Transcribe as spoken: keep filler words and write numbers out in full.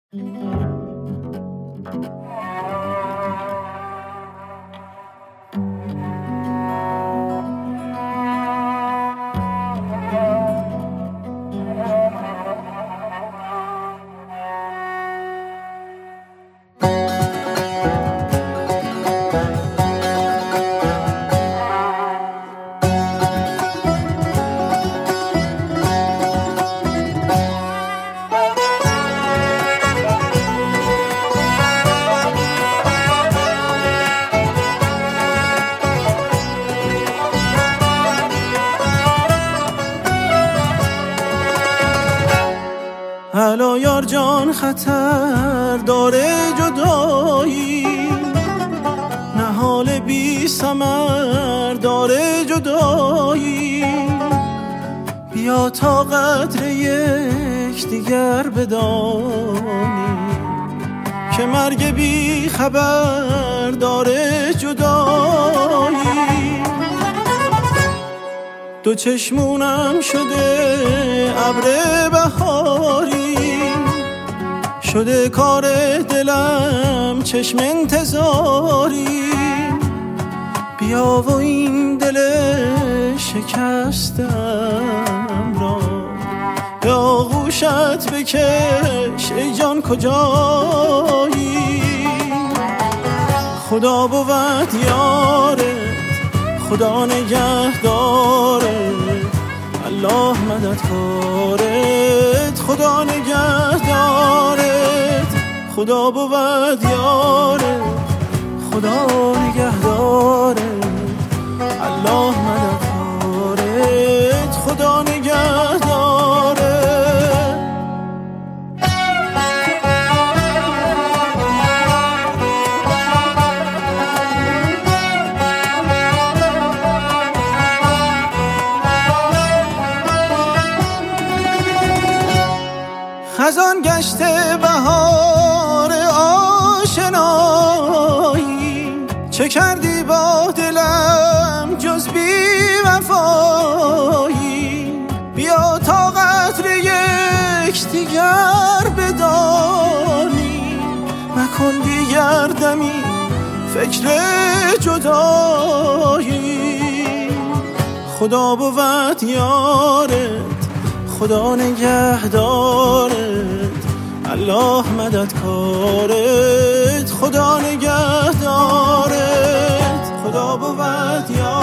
هلا یار جان خطر داره جدایی، نهال بی ثمر داره جدایی. بیا تا قدر یک دیگر بدانی که مرگ بی خبر داره جدایی. دو چشمونم شده ابر بهاری، شده کار دلم چشم انتظاری. بیا و این دل شکستم را به آغوشت بکش ای جان کجایی. خدا بود یارت، خدا نگهدارت، الله مددکارت. خدا نگهدارت، خدا بود یارت، خدا نگهدارت، الله مددکارت. خدا نگهدارت. خزان گشته بهار آشنایی، چه کردی با دلم جز بی وفایی. بیا تا قدر یک دیگر بدانی، مکن دیگر دمی فکر جدایی. خدا بود یارت، خدا نگهدارت، الله مددکارت. خدا نگهدارت، خدا بود یارت.